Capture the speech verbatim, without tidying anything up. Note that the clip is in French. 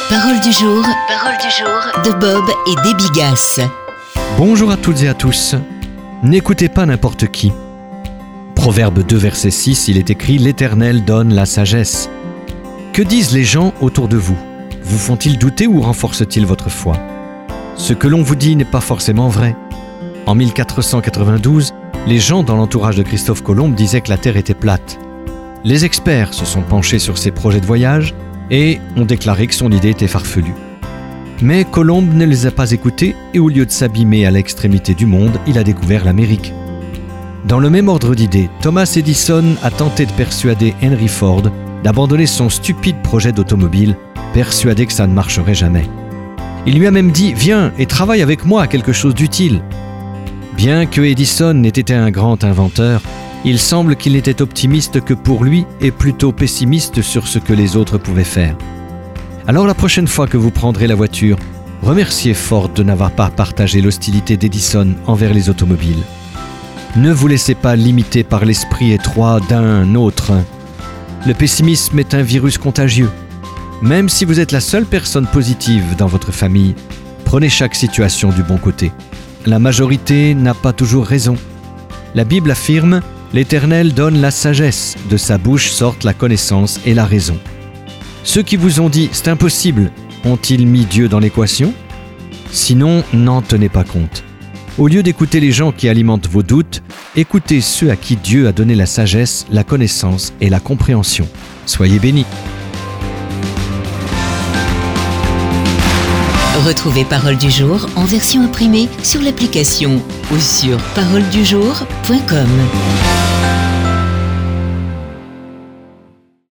Parole du jour, parole du jour de Bob et Debbie Gass. Bonjour à toutes et à tous. N'écoutez pas n'importe qui. Proverbe deux, verset six, il est écrit « L'Éternel donne la sagesse ». Que disent les gens autour de vous ? Vous font-ils douter ou renforcent-ils votre foi ? Ce que l'on vous dit n'est pas forcément vrai. En mille quatre cent quatre-vingt-douze, les gens dans l'entourage de Christophe Colomb disaient que la Terre était plate. Les experts se sont penchés sur ses projets de voyage et ont déclaré que son idée était farfelue. Mais Colomb ne les a pas écoutés et au lieu de s'abîmer à l'extrémité du monde, il a découvert l'Amérique. Dans le même ordre d'idées, Thomas Edison a tenté de persuader Henry Ford d'abandonner son stupide projet d'automobile, persuadé que ça ne marcherait jamais. Il lui a même dit « Viens et travaille avec moi à quelque chose d'utile ». Bien que Edison ait été un grand inventeur, il semble qu'il n'était optimiste que pour lui et plutôt pessimiste sur ce que les autres pouvaient faire. Alors la prochaine fois que vous prendrez la voiture, remerciez Ford de n'avoir pas partagé l'hostilité d'Edison envers les automobiles. Ne vous laissez pas limiter par l'esprit étroit d'un autre. Le pessimisme est un virus contagieux. Même si vous êtes la seule personne positive dans votre famille, prenez chaque situation du bon côté. La majorité n'a pas toujours raison. La Bible affirme « L'Éternel donne la sagesse, de sa bouche sortent la connaissance et la raison ». Ceux qui vous ont dit « c'est impossible », ont-ils mis Dieu dans l'équation ? Sinon, n'en tenez pas compte. Au lieu d'écouter les gens qui alimentent vos doutes, écoutez ceux à qui Dieu a donné la sagesse, la connaissance et la compréhension. Soyez bénis. Retrouvez Parole du jour en version imprimée sur l'application ou sur parole du jour point com.